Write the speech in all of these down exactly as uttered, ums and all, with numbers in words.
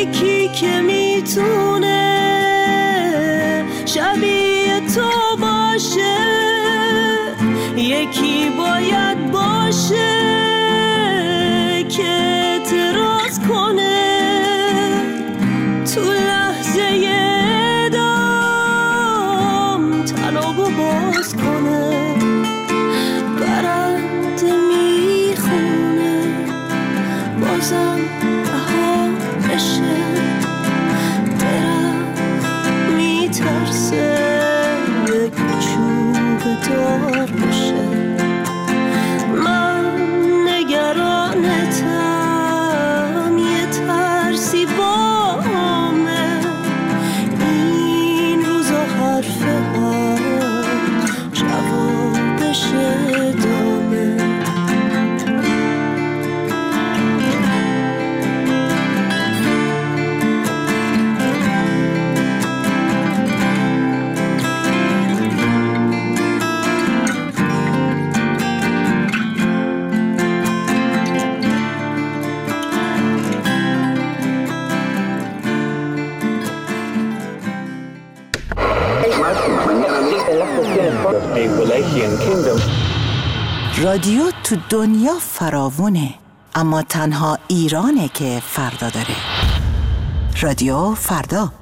یکی که میتونه شبیه تو باشه، یکی باید باشه که اعتراض کنه تو لحظه دام طلبو باز کنه. برنده میخونه بازم رها بشه، درخت میترسه یک چوب دار بشه. من نگرانتم، یه ترسی بامه، این روزا حرف ها جوابش دامه. رادیو تو دنیا فراوونه، اما تنها ایرانه که فردا داره. رادیو فردا.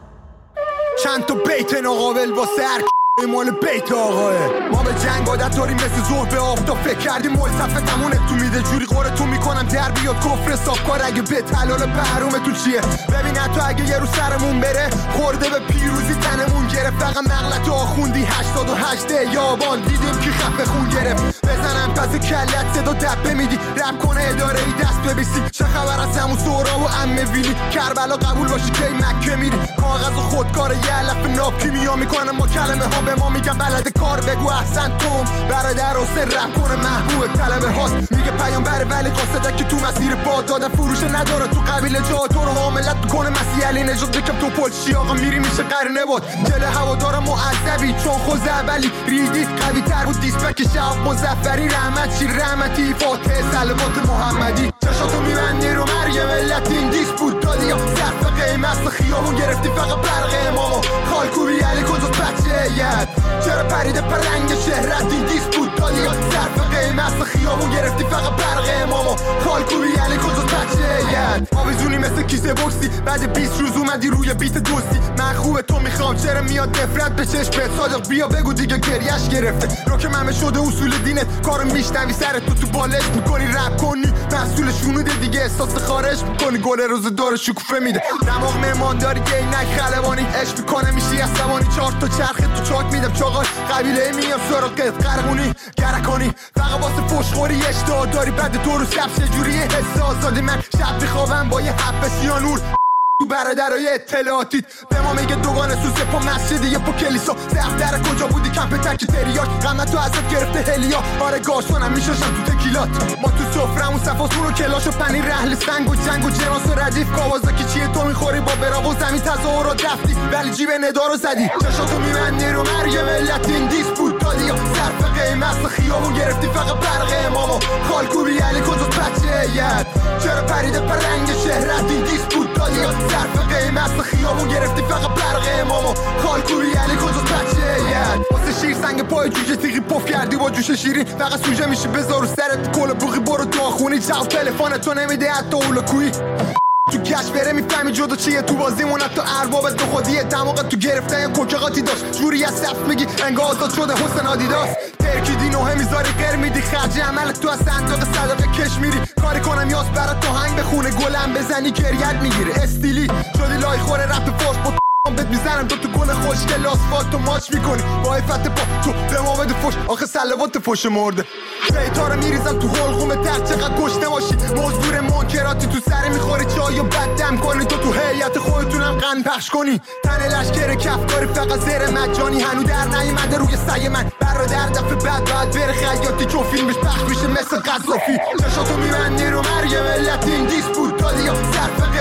چند تا بیت ناقابل با سر مال بیت آقاه. ما به جنگ عادت داریم مثل ظهر به آفتاب، فکر کردیم ملصفه تمونه تو میده جوری قورتون میکنم در بیاد کفر صافکار. اگه به حلال بهرومتون چیه؟ ببین حتی اگه یه رو سرمون بره خورده به پیروزی تنمون گرفت. فقط مغلط آخوندی هشتاد و هشت یابان دیدیم که خفه خون گرفت. بزنم پس کلت صدا دبه میدی رب کنه اداره ای دست ببیسی. چه خبر از همون سورا و عمه ویلی کربلا قبول باشی که مکه میری. کاغذ و خودکار یه علف ناب کیمیا میکنم با کلمه ها به ما میگن بلد کار بگو احسن توم. برادر حسین رب کنه محبوب طلبه هاست میگه پیامبر ولی قاصده که تو مسیر باد دادن فروش نداره تو قبیله جا تو رو حاملت کنه مسیح علی نجات بکم تو پلچی آقا میری میشه قرنه بود جل هوادارم معذبی چون خود زبلی ریدیس قوی تر بود دیسپک شعب مزفری رحمت شیر رحمتی فاتح سلوات محمدی چشاتو میبندی رو مرگ ملت این دیس بود دادی یا صرف قیمت خیابون گرفتی فقط برق امامو خالکوبی علی کجاست بچه ید چرا پریده پرنگ شهرت این دیس بود دادی یا صرف قیمت خیابون گرفتی فقط برق امامو خالکوبی علی کجاست بچه ید آویزونی مثل کیسه بوکسی بعد بیست روز اومدی روی بیت دوستی من خوبه تو میخوام چرا میاد نفرت به چشمت صادق بیا بگو دیگه گریش گرفته رو که ممه شده اصول دینت کارو میشنوی سرت تو تو بالش میکنی رپ کنی محصول شونوده دیگه احساس خارج میکنی گل روز داره شکوفه میده دماغ مهمان داری که اینک خلبانی عشق میکنه میشی عصبانی چهار تا چرخه تو چاک میدم چاقال قبیله میام سراغت قرقونی گرکانی فقط واسه فوشخوری اشتها داری بعد تو رو شب چجوریه حس آزادی من شب میخوابم با یه حب سیانور تو برادرای اطلاعاتیت به ما میگه دوگانه سوسه پا مسجد یه پا کلیسا دفتر کجا بودی کمپ تکی تریاک قمت تو ازت گرفته هلیا آره گاشونم میشاشم تو تکیلات ما تو سفرمون صفاسون و کلاش و پنیر رحل سنگ و جنگ و جناس و ردیف کاوازاکی چیه تو میخوری با برا و زمین تظاهرات رفتی ولی جیب ندارو زدی چشاتو میبندی رو مرگ ملت این دیس بود دادی یا صرف قیمت خیابون گرفتی فقط برق امامو خالکوبی علی کجاست بچه ید چرا پریده پرنگ شهرت این دیس بود دادی یا صرف قیمت خیابون گرفتی فقط برق امامو خالکوبی علی کجاست بچه ید واسه شیر سنگ پای جوجه تیغی پف کردی با جوش شیرین فقط سوژه میشی بذار رو سرت کل بوقی برو داخونی جواب تلفنتو نمیده حتی اولکویی تو کش بره میفهمی جدا چیه تو بازیمون حتی اربابت تو خودیه دماغت تو گرفته یا کوکقاتی داشت جوری از صف میگی انگار آزاد شده حسن آدیداس ترکیدی نوه میذاری غیر میدی خرج عملت تو از صندوق صدقه کش میری کاری کنم یاس برات تو هنگ بخونه گلم بزنی گریت میگیره استیلی شدی لای خوره رپ فوش با بهت میزنم تو تو گل خوشگل آسفالتو ماچ میکنی با عفت پا تو به ما بده فوش آخه سلوات فوش مرده بیتا رو میریزم تو حلقوم در چقدر گشته باشی مزدور منکراتی تو سر میخوری چای و بد دم کنی تو تو هیئت خودتونم قن پخش کنی تن لشکر کفکاری فقط زیر مجانی هنو در نیومده روی سعی من برادر دفعه بعد باید بره خیاطی چون فیلمش پخش میشه مثل قذافی چشاتو میبندی رو مرگ ملت این دیس بود دادی یا صرف قیمت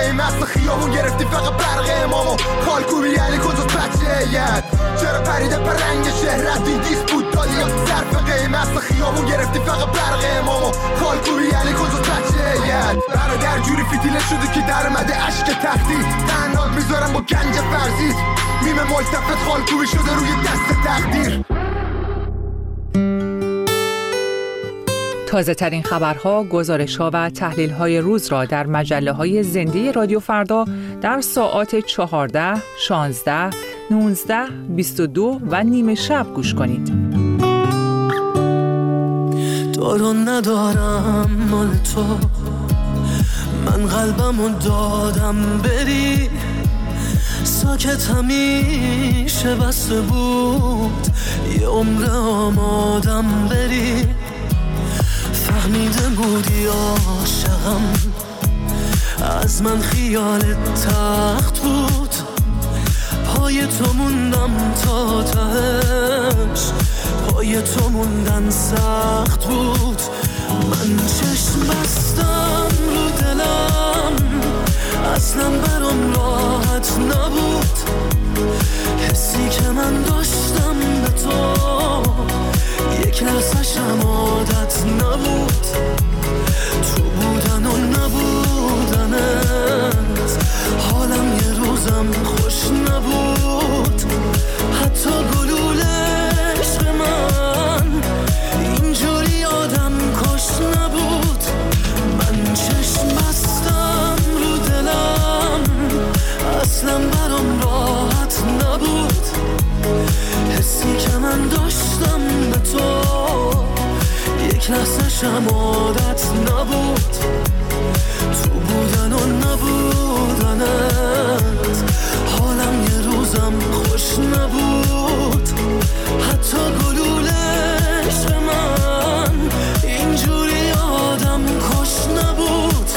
خیابون گرفتی فقط برق امامو خالکوبی علی کجاست بچه هیت چرا پریده پر رنگ شهرت این دیسپوت دادی یا صرف قیمت خیابون گرفتی فقط برق امامو خالکوبی علی کجاست بچه هیت برادر جوری فیتیله شده که در مده عشق تهدید تنات میذارم با گنج فرزید میمه ملتفت خالکوبی شده روی دست تقدیر. تازه ترین خبرها، گزارش‌ها و تحلیل‌های روز را در مجله‌های زنده رادیو فردا در ساعات چهارده، شانزده، نوزده، بیست و دو و نیمه شب گوش کنید. دارو ندارم مال تو، من قلبمو دادم بری، ساکت همیشه بسته بود یه عمر آمادم بری، فهمیده بودی عاشقم از من خیالت تخت بود، پای تو موندم تا تهش، پای تو موندن سخت بود، من چشم بستم رو دلم اصلا برام راحت نبود، حسی که من داشتم به تو یک لحظه‌شم عادت نبود، تو بودن و نبودنت حالم یه روزم خوش نبود، حتی گلوله عشق من اینجوری آدم کش نبود، من چشم بستم رو دلم اصلا برام راحت نبود، حسی که من داشتم به تو یک لحظه شم عادت نبود، تو بودن و نبودنت حالم یه روزم خوش نبود، حتی گلوله عشق من اینجوری آدم کش نبود.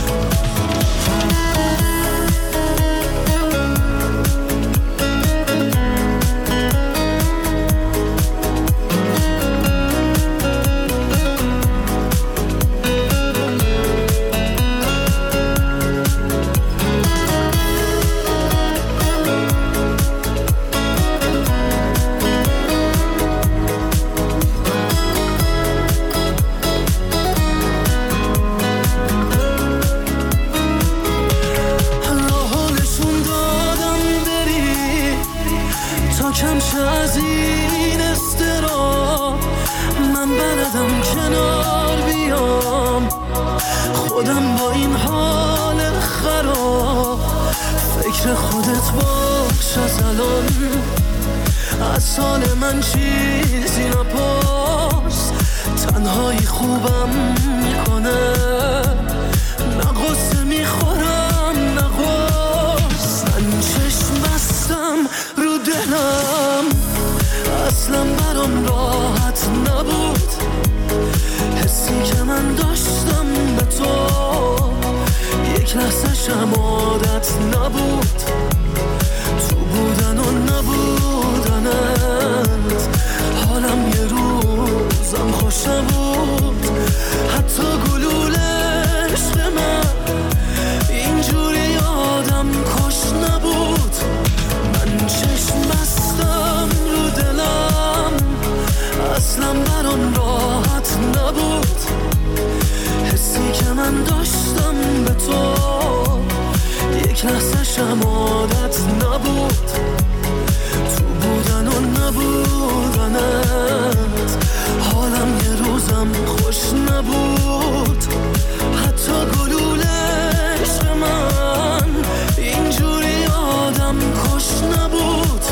از این استرا من بلدم کنار بیام، خودم با این حال خراب فکر خودت باش از الان، از حال من چیزی نپرس، تنهایی خوبم میکنه، نه غصه میخورم نه غصه، من چشم بستم رو دلم اصلا برام راحت نبود، حسی که من داشتم به تو یک لحظه شم عادت نبود، تو بودن و نبودنت حالم یه روزم خوش نبود، حتی گلوله عشق من اینجوری آدم کش نبود، من چشم بستم رو دلم اصلا برام راحت نبود، حسی که من داشتم به تو یک لحظه شم عادت نبود، تو بودن و نبودنت حالم یه روزم خوش نبود، حتی گلوله عشق من اینجوری آدم کش نبود.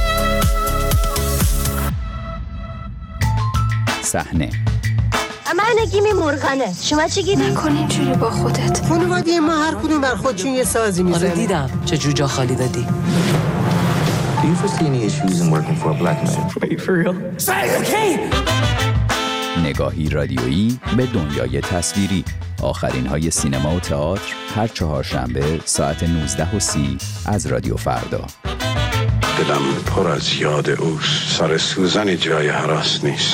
صحنه من گیمی مرغنه. شما چی گیری؟ نکن اینجوری با خودت. خانواده ما هر کدوم بر خودشون یه سازی میزنه. آره دیدم چه جوجا خالی دادی. Do you foresee any issues in working for a black man? Wait, for real? Say, okay! نگاهی رادیویی به دنیای تصویری. آخرین های سینما و تئاتر هر چهارشنبه ساعت نوزده و سی از رادیو فردا. دلم پر از یاد اوست. سر سوزن جای هراس نیست.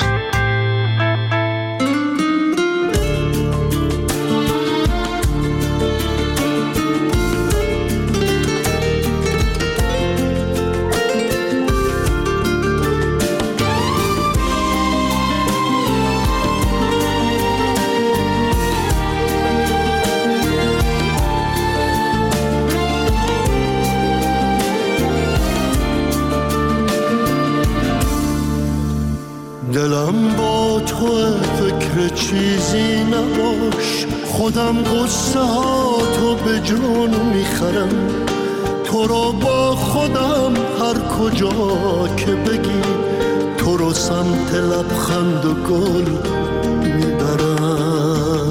دلم با تو فکر چیزی نباش، خودم قصه ها تو به جون میخرم، تو رو با خودم هر کجا که بگی، تو رو سمت لبخند و گل میبرم.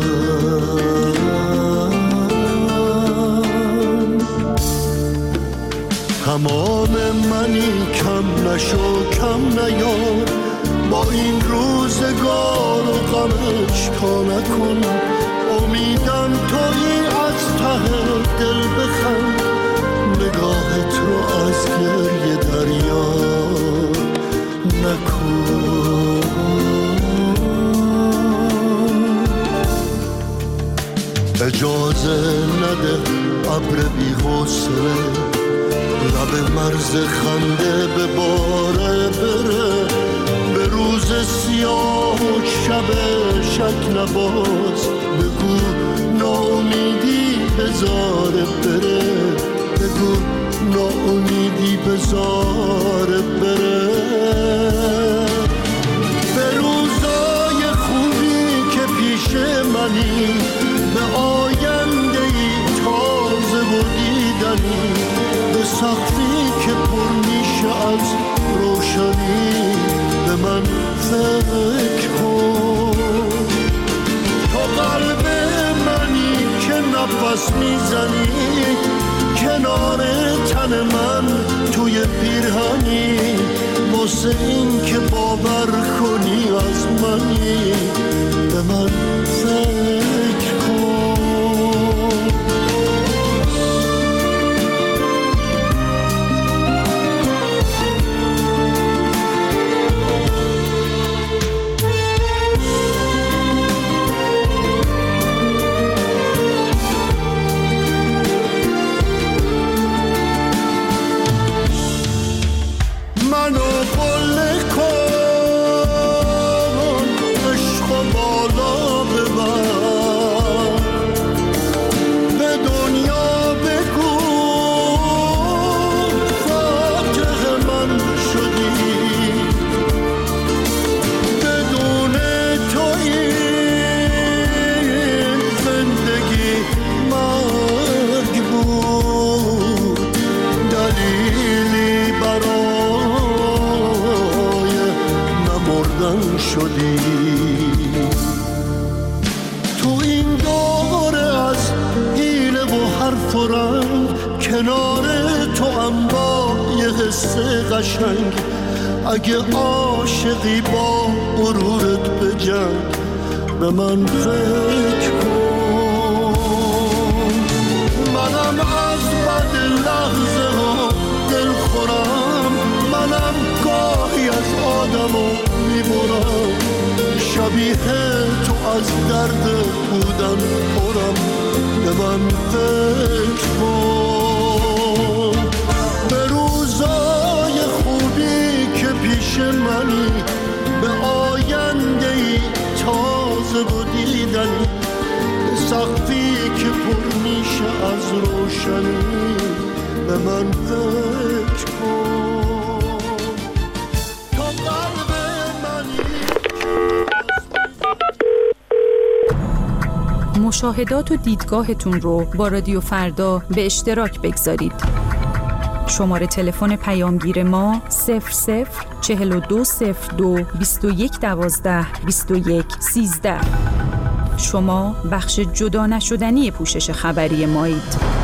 تمام منی کم نشو کم نیار، با این روزگار و غمش تا نکن، امیدم تویی از ته دل بخند، نگاهت رو از گریه دریا نکن. اجازه نده ابر بی حوصله لب مرز خنده به باره بره، به روز سیاه و شب شک نباز، بگو ناامیدی بذاره بره، بگو ناامیدی بذاره بره. به روزای خوبی که پیش منی، به آیندهی تازه و دیدنی، به سقفی که پر میشه از روشنی، به من فکر کن. تو قلب منی که نفس میزنی، کنار تن من توی پیرهنی، واسه این که باور کنی از منی، به من فکر کن. تو این دوره از حیله و حرف و رنگ، کنار تو هم با یه حس قشنگ، اگه عاشقی با غرورت بجنگ، به من فکر کن. منم از بد لحظه ها دل خورم، منم گاهی از آدمو میبرم، شبیه تو از درد بودن پرم، به من فکر کن. به روزای خوبی که پیش منی، به آیندهی تازه و دیدنی، به سقفی که پر میشه از روشنی، به من فکر کن. مشاهدات و دیدگاهتون رو با رادیو فردا به اشتراک بگذارید. شماره تلفن پیامگیر ما صفر صفر چهل و دو صفر دو بیست و یک دوازده بیست و یک سیزده. شما بخش جدا نشدنی پوشش خبری مایید.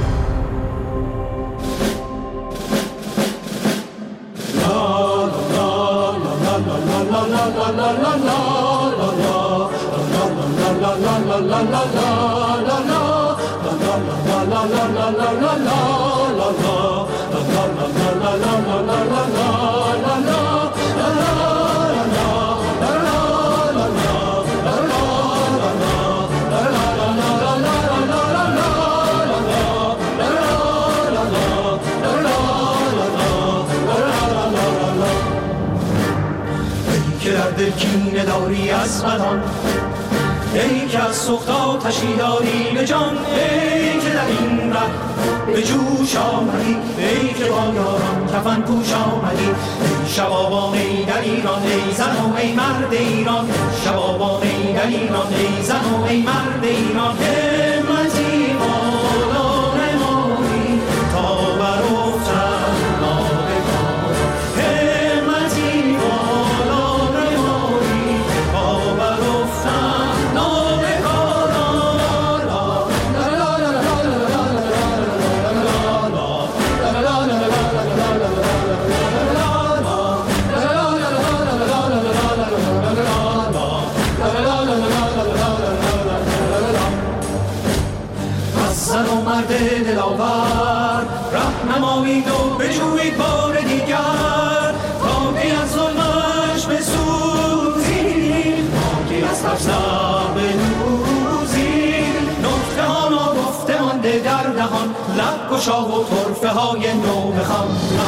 کینه داری از بدان، ای که از سوخت آتشی داری به جان، ای که در این ره به جوش آمدی، ای که با یاران کفن پوش آمدی. ای شبابان ای در ایران، ای زن و ای مرد ایران، شبابان ای در ایران، ای زن و ای مرد ایران. همتی بالا نمایی تا برافتد ناگهان، همتی بالا نمایی تا برافتد ناگهان. زن و مرد دلاور رهنمایید و بجویید بار دیگر، تا که از ظلمش بسوزید، تا که از ترس بنوزید. نکته ها ناگفته مانده در دهان، لب گشا و طرفه های نو بخوان.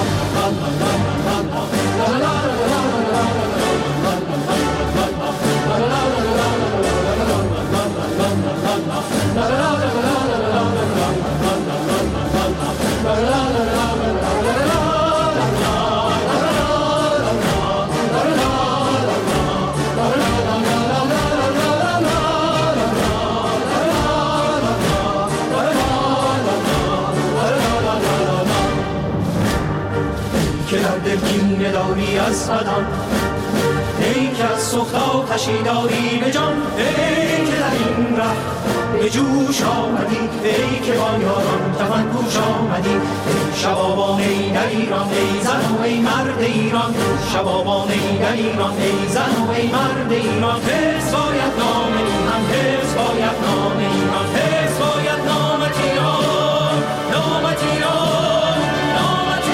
که در دل کینه داری از بدان، ای که از سوخت آتشی داری به جان، ای که در این ره به جوش آمدی، ای که با یاران کفن پوش آمدی. ای شبابان ای در ایران، ای زن و ای مرد ایران، شبابان ای در ایران، ای زن و ای مرد ایران. حفظ باید نام ایران، حفظ باید نام ایران، حفظ باید نامت ایران، نامت ایران، نامت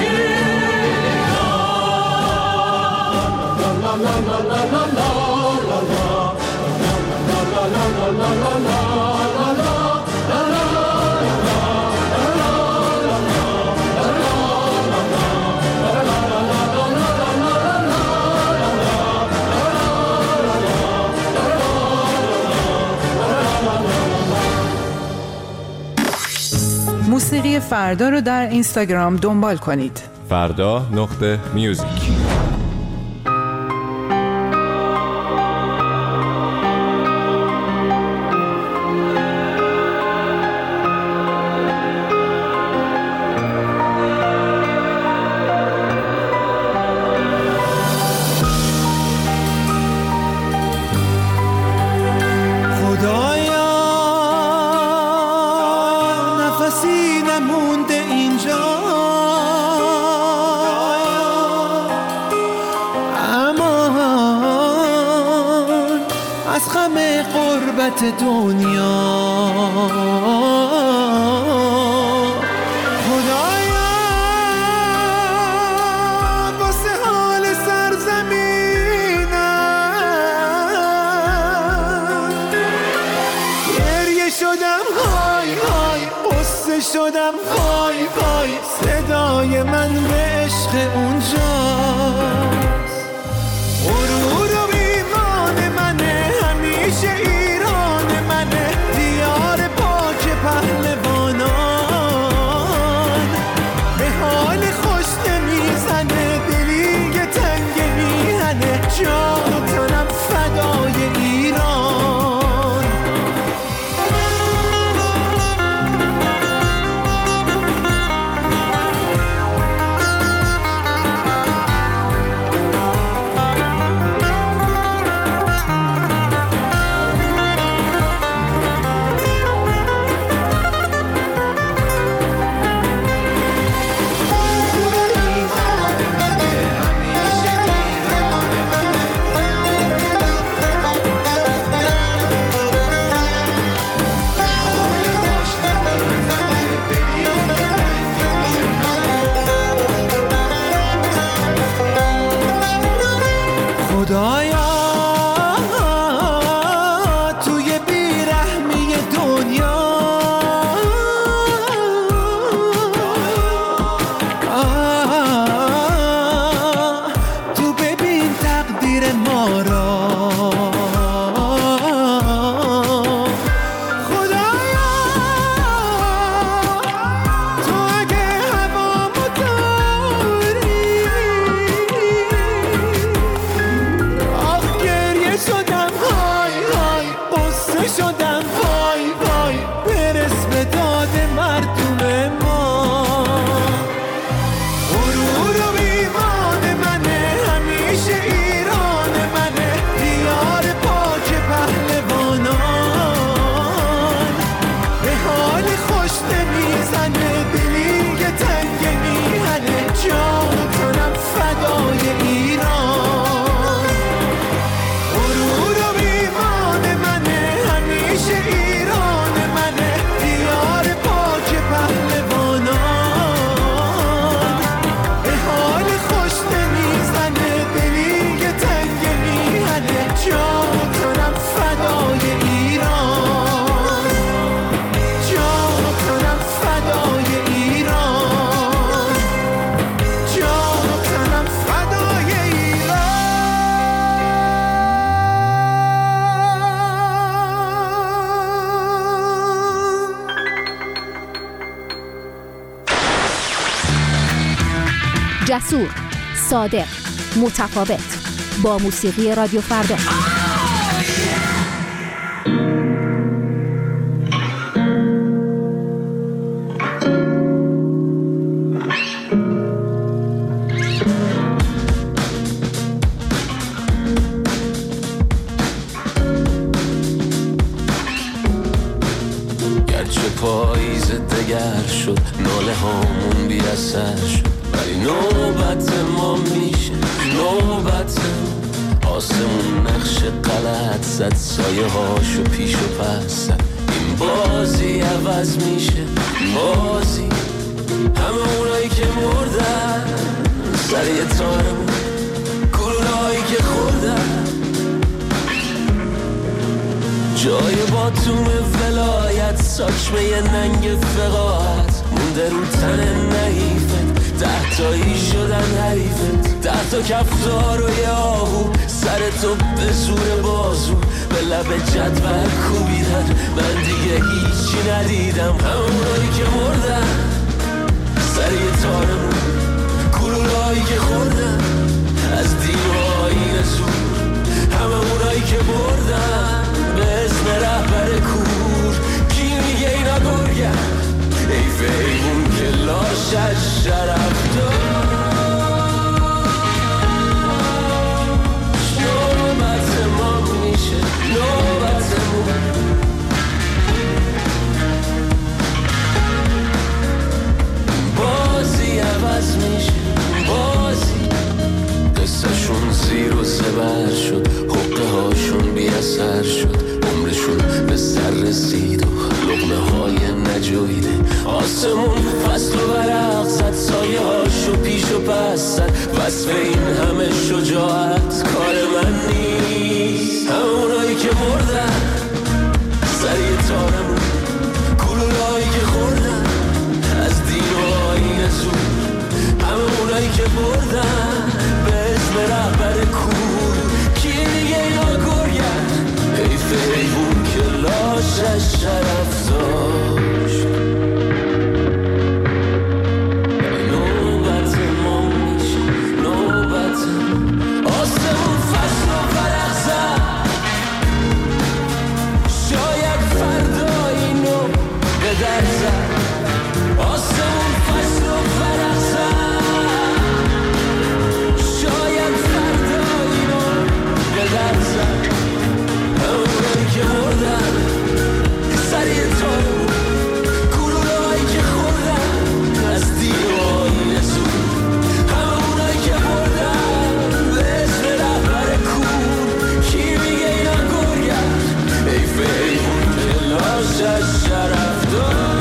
موسیقی فردا رو در اینستاگرام دنبال کنید. فردا نقطه میوزیک. دنیا خدایا واسه حال سرزمینم گریه شدم های های قصه شدم های های صدای من به عشق اونجاست غرور و ایمان منه همیشه ایران منه دیار پاک پهلوانان به حال خوش نمیزنه دلی که تنگ میهنه جان و تنم فدای ایران وای وای برس به داد مردم ما. غرور و ایمان منه همیشه ایران منه، دیار پاک پهلوانان. به حال خوش نمیزنه دلی که تنگ میهنه، جان کنم فدای ایران. غرور و ایمان منه همیشه ایران منه، دیار پاک پهلوانان. به حال خوش نمیزنه دلی که تنگ میهنه، جان کنم فدای ایران. جان کنم فدای ایران. جان کنم فدای ایران. جسور، صادق، متفاوت، با موسیقی رادیو فردا. گرچه پاییز دگر شد، ناله هامون بی اثر شد، ولی نوبت ما میشه، نوبت آسمون نقش غلط زد، سایه هاشو پیش و پس زد. این بازی عوض میشه، بازی همه اونایی که مردن سر یه تارمون، گلولایی که خوردن جای باتوم ولایت، ساچمه یه ننگ فقاعت مونده رو تن نحیفت. ده تایی شدن حریفت، ده تا کفتار و یه آهو سر تو به زور بازو به لب جدول کوبیدن. من دیگه هیچی ندیدم، همونایی که مردن سر یه تارمون، گلولایی که خوردن از دین و آیین زور. همه اونایی که بردن به اسم رهبر کور. کی میگه اینا گرگن؟ حیف ایمون که لاشش شرف داشت. نوبت ما میشه، نوبتمون. بازی عوض میشه، بازی قصهشون زیر و زبر شد، حقه هاشون بی اثر شد، عمرشون به سر رسید و لقمه های نجویده. آسمون فصل و برق زد، سایه هاشو پیش و پس زد. وصف این همه شجاعت کار من نیست. همونایی که مردن سر یه تارمون، گلولایی که خوردن از دین و آیین زور. همونایی که بردن به اسم رهبر کور. کی دیگه اینا گرگن؟ حیف ایمون که لاشش شرف داشت. نوبت ما میشه، نوبت آسمون فصل و فرق زد. شاید فردا اینو به در زد. آسمون فصل و فرق زد. شاید فردا اینو به در زد. همونایی که مردن سر یه تارمون، گلولایی که خوردن از دین و آیین زور. همونایی که مردن به اسم رهبر کور. کی میگه اینا گرگن؟ حیف ایمون که لاشش شرف داشت.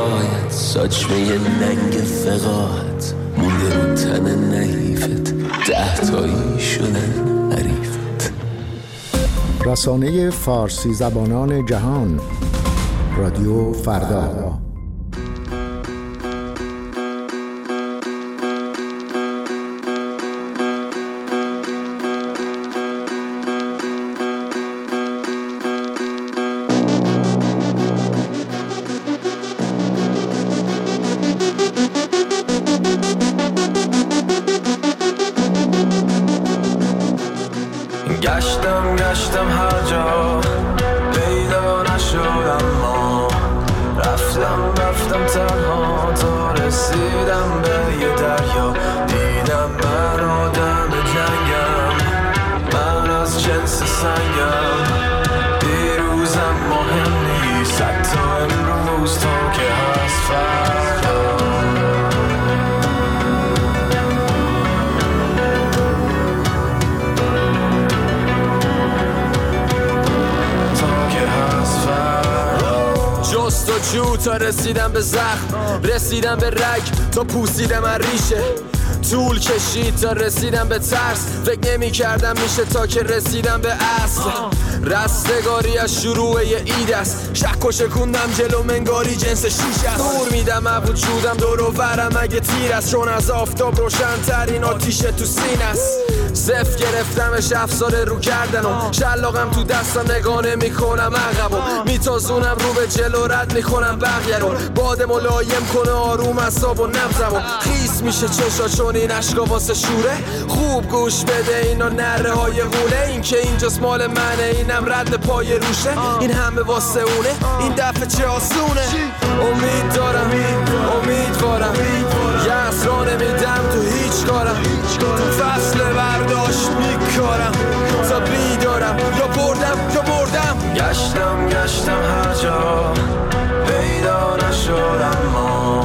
ساچمه یه ننگ فقاعت مونده رو تن نحیفت. ده ده تایی شدن حریفت. رسانه فارسی زبانان جهان، رادیو فردا. گشتم گشتم هر جا پیدا نشدم، ما رفتم رفتم تنها تا رسیدم به یه دریا. دیدم من آدم جنگم، من از جنس سنگم. دیروزم مهم نیست حتی امروز تا که هست فردا. جست و جو تا رسیدم به زخم، رسیدم به رگ تا پوسیدم از ریشه. طول کشید تا رسیدم به ترس، فکر نمی کردم میشه تا که رسیدم به اصل. رستگاری از شروع یه اید است، شک و شکوندم جلو منگاری جنس شیش است. دور میدم از وجودم دور و برم اگه تیر است، چون از آفتاب روشن ترین آتیش تو سین است. صف گرفتمش افسار رو کردنم، شلاقم تو دستم نگانه میکنم عقبم، میتازونم رو به جلو رد میکنم بقیه رو. باد ملایم کنه آروم اعصاب و نبضمو، خیس میشه چشا چون این عشقا واسه شوره. خوب گوش بده اینا نره های غوله، این که اینجاست مال منه اینم رد پای روشه. این همه واسه اونه این دفعه چه آسونه. امید دارم امیدوارم یه اسرا نمیدم تو هیچ کارم، تو فصل برداشت میکارم تا بیدارم یا بردم یا بردم. گشتم گشتم هر جا پیدا نشدم، ما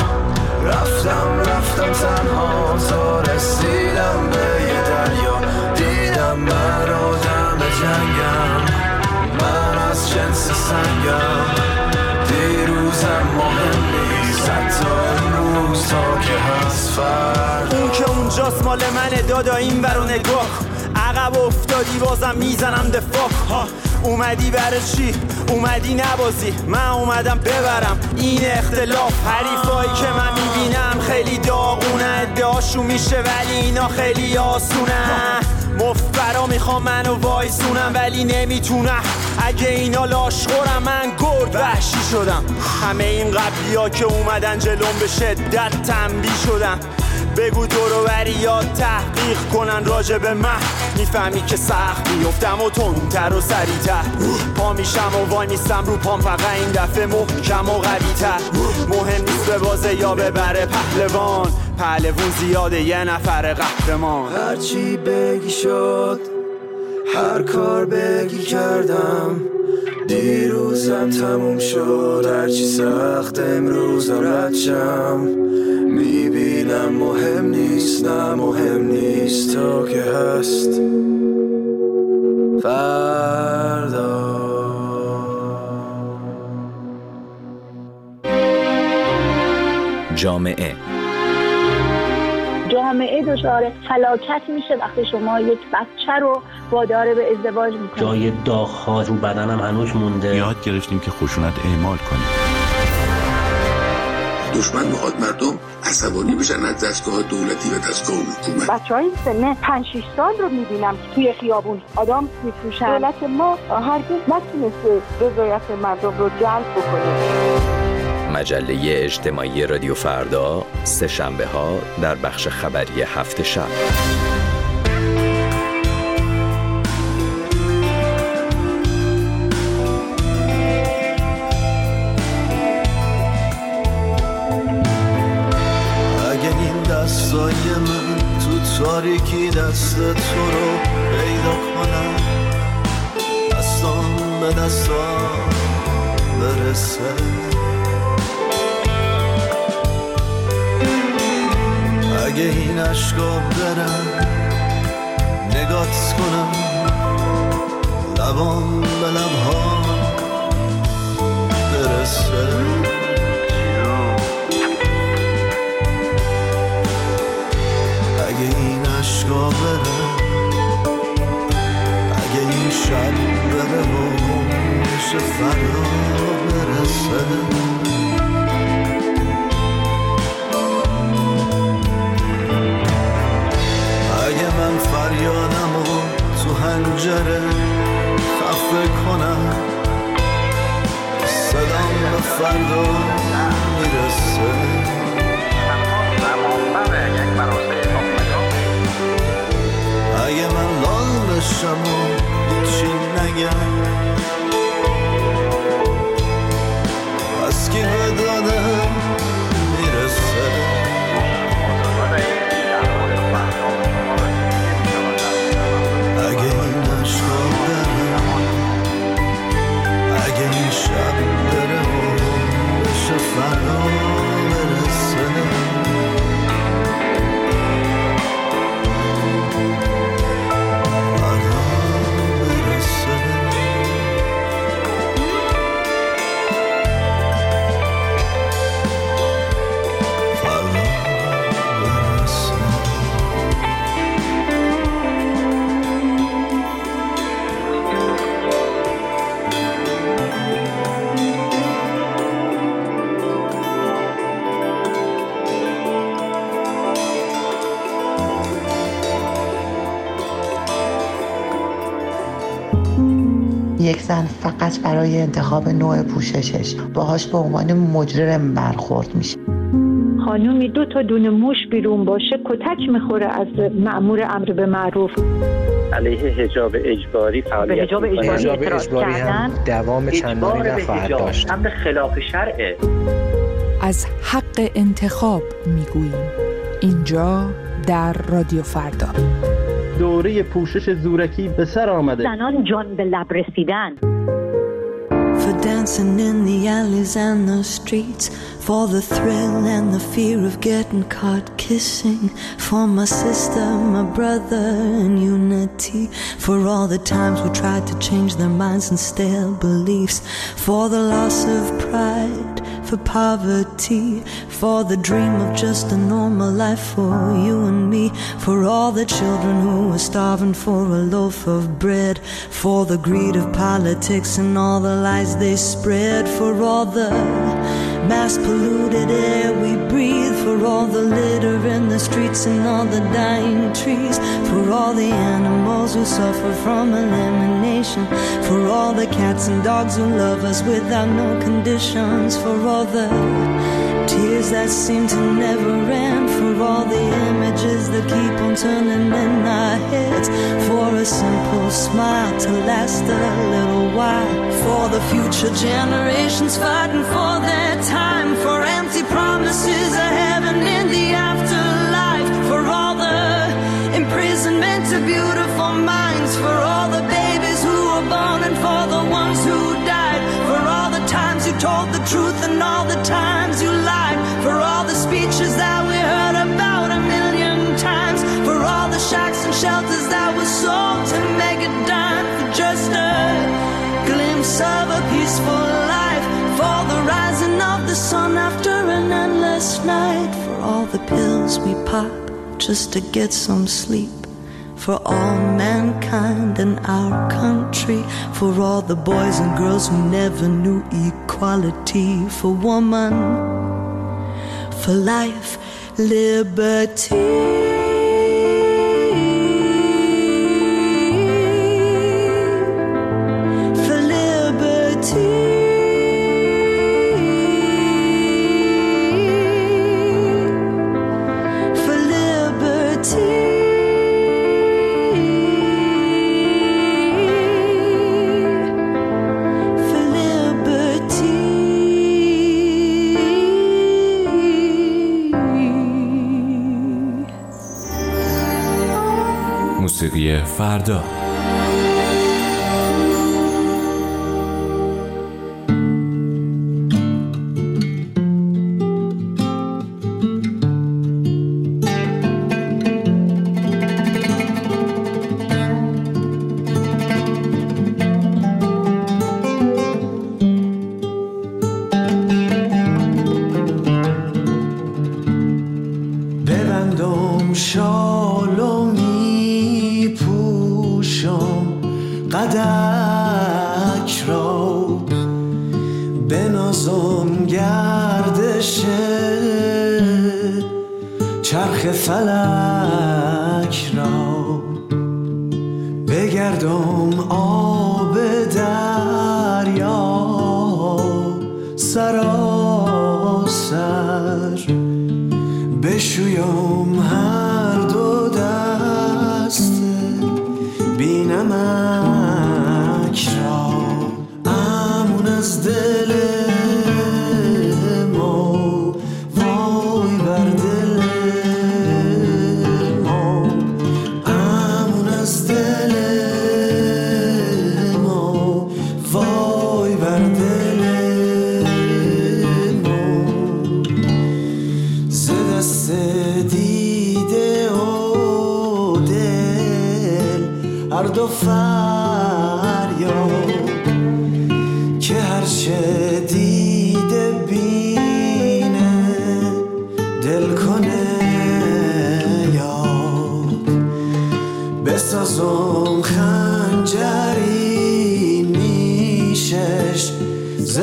رفتم رفتم تنها تا رسیدم به یه دریا. دیدم من آدم جنگم، من از جنس سنگم. دیروزم مهم نیست حتی امروز تا که هست فردا. اون که اونجاست مال منه دادا این برو نگاه. عقب افتادی بازم میزنم دفاع. اومدی برای چی؟ اومدی نبازی، من اومدم ببرم این اختلاف. حریفایی که من میبینم خیلی داغونه، ادعاشون میشه ولی اینا خیلی آسونه. مفبرا میخوام منو وایسونم ولی نمیتونم، اگه اینا لاشخورم من گرد وحشی شدم. همه این قبلی ها که اومدن جلوم به شدت تنبیه شدم. بگو دورو بریات تحقیق کنن راجع به من، میفهمی که سخت بیفتم و تندتر و سریعتر. پا میشم و وای میستم رو پام، فقط این دفعه محکم و قوی‌تر. مهم نیست به بازه یا ببره پهلوان، پهلوون زیاده یه نفر قهرمان. هرچی بگی شد هر کار بگی کردم، دیروزم تموم شد. هرچی سخت امروزم رد شم، میبینم مهم نیست نه مهم نیست تا که هست فردا. جامعه جامعه دچار فلاکت میشه وقتی شما یک بچه رو وادار به ازدواج میکنید. جای داغ‌ها رو بدنم هنوز مونده. یاد گرفتیم که خشونت اعمال کنیم. دشمن میخواد مردم عصبانی بشن از دستگاه دولتی و دستگاه حکومت. بچه‌های سن پنج شش سال رو میبینم که توی خیابون آدم میفروشن. دولت ما هرگز نتونسته رضایت مردم رو جلب بکنه. مجله اجتماعی رادیو فردا، سه شنبه ها در بخش خبری هفت شب. اگه این دستای من تو تاریکی دست تو رو پیدا کنم، دستام به دستام برسه. اگه این عشقا برم نگات کنم، لبام به لبها برسه. اگه این عشقا برم شب بره و عمرش فردا برسه. اگه من فریادمو تو حنجره خفه کنم، صدام به فردا میرسه. اگه من لال بشم و هیچی نگم، پس کی به دادم میرسه. اگه این عشقا برم، اگه این شب بره و بشه فردا برسه. یک زن فقط برای انتخاب نوع پوششش باهاش به عنوان مجرم برخورد میشه. خانومی دو تا دونه موش بیرون باشه کتک میخوره از مأمور امر به معروف. علیه حجاب اجباری فعالیت حجاب اجباری, حجاب اجباری هم دوام چندانی نخواهد داشت. امر خلاف شرعه. از حق انتخاب میگوییم اینجا در رادیو فردا. دوره پوشش زورکی به سر آمده. زنان جان به لب رسیدن. For dancing in the alleys and the streets, for the thrill and the fear of getting caught kissing, for my sister, my brother in unity, for all the times we tried to change their minds and stale beliefs, for the loss of pride, for poverty, for the dream of just a normal life for you and me, for all the children who were starving for a loaf of bread, for the greed of politics and all the lies they spread, for all the mass polluted air we breathe, for all the litter in the streets and all the dying trees, for all the animals who suffer from elimination, for all the cats and dogs who love us without no conditions, for all the tears that seem to never end, for all the images that keep on turning in our heads, for a simple smile to last a little while, for the future generations fighting for their time, for empty promises of heaven in the afterlife, for all the imprisonment of beautiful minds, for all the babies who were born and for the ones who died, for all the times you told the truth and all the times you lied, for all the speeches that we heard about a million times, for all the shacks and shelters that were sold to make a dime for just a glimpse of a peaceful life, for the rising of the sun after an endless night, for all the pills we pop just to get some sleep, for all mankind in our country, for all the boys and girls who never knew equality, for woman, for life, liberty. موسیقی فردا. ببندم شالو می پوشم قدک را بنازم گردش چرخ فلک را، بگردم آب دریا سراسر، بشویم هر دو دست بینمک را، امون از دل ما وای بر دل ما، امون از دل ما وای بر دل ما، ز دست دیده و دل هر دو فریاد که هرچه دیده بینه دل کنه یاد، بسازم خنجری نیشش ز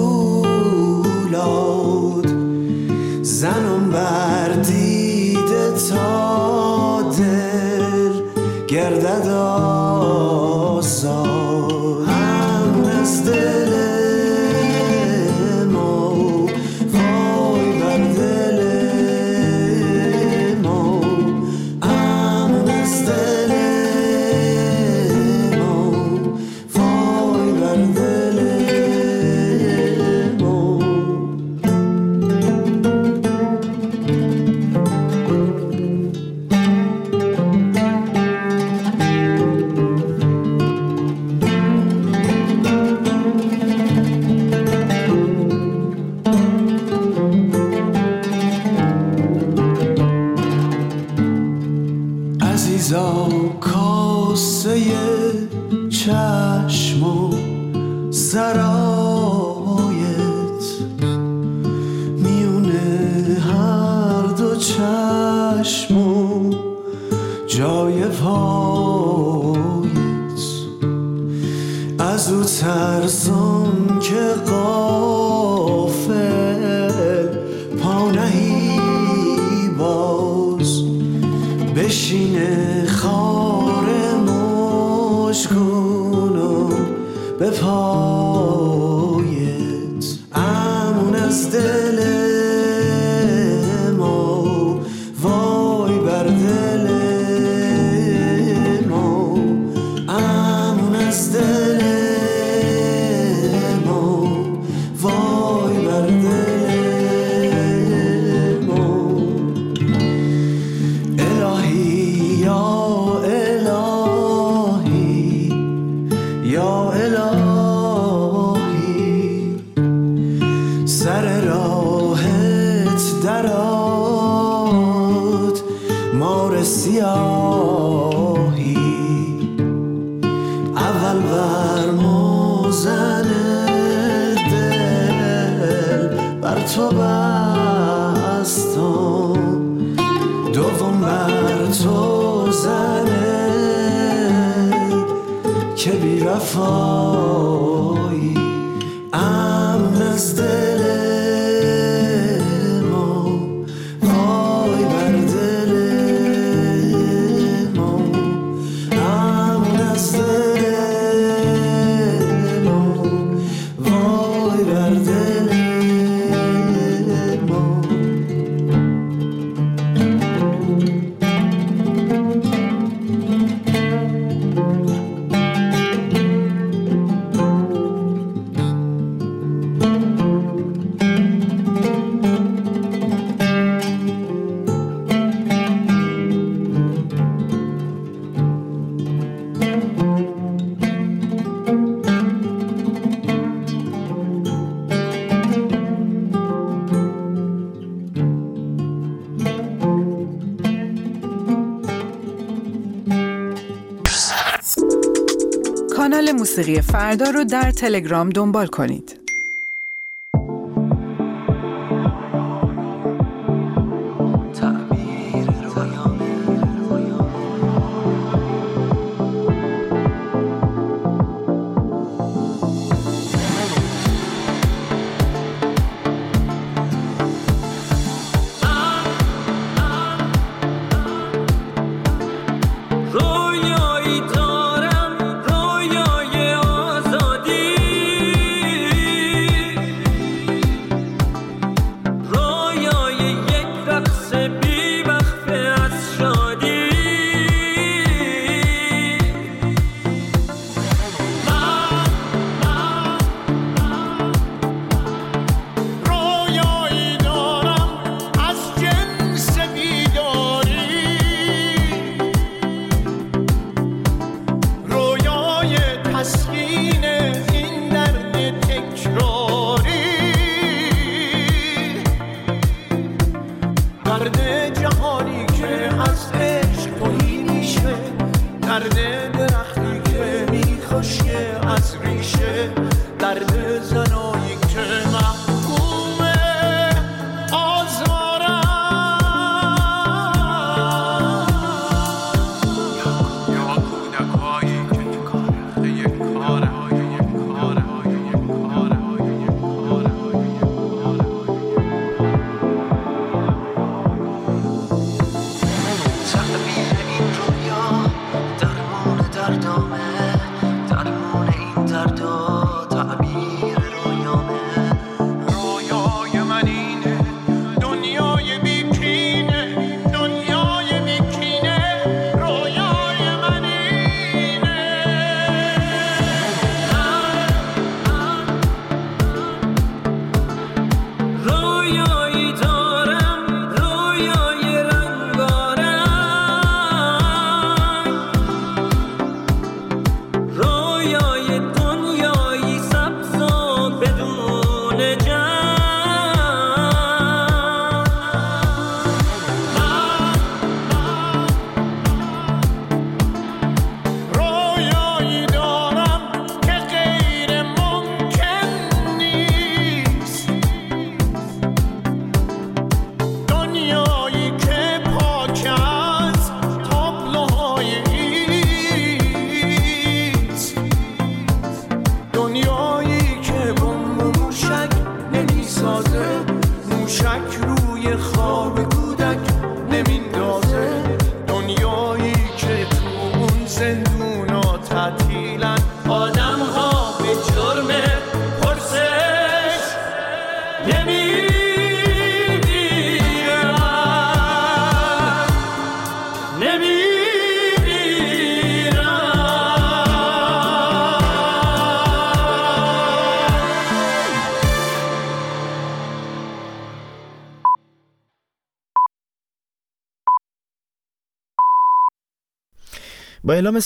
پولاد، زنم بر دیده تا دل گردد آزاد، هم از دل ما وای بر دل ما، هم از دل ما وای بر دل ما. عزیزا کاسه چشم و سرایت، میونه هر دو چشم و جای پایت، از او ترسم که غافل پا نهی باز، بشینه خار مشکون و به پایت، امون از دل ما وای بر دل ما، امون از دل ما وای بر دل ما. الهی یا الهی یا الهی، سر راهت دراد مار سیاهی، اول بر موزن دل بر تو بستم، دوم بر تو زنه که بی وفایی، امن از دل ما وای بر دل ما، امن از دل ما وای بر دل ما. کانال موسیقی فردا رو در تلگرام دنبال کنید. کرده درختی که میخوشه از ریشه درد زنایی که محکومه آزارم یا کودکایی که تو کاره یک کاره یک کاره یک کاره یک کاره تعبیر این رویا درمون دردامه درمون این دردا تعبیر رویامه رویای من اینه دنیای بیکینه دنیای بیکینه رویای من اینه رویایی دارم رویای رنگارنگ رویای دنیایی سبز و بدون جنگ رویایی دارم که غیر ممکن نیست دنیایی که پاک از تابلوهای ایست دنیایی که بمب موشک نمیسازه موشک روی خواب کودک نمیندازه دنیایی که تو اون زندونا تعطیلن آدم ها به جرم پرسش نمیمیرن با اعلام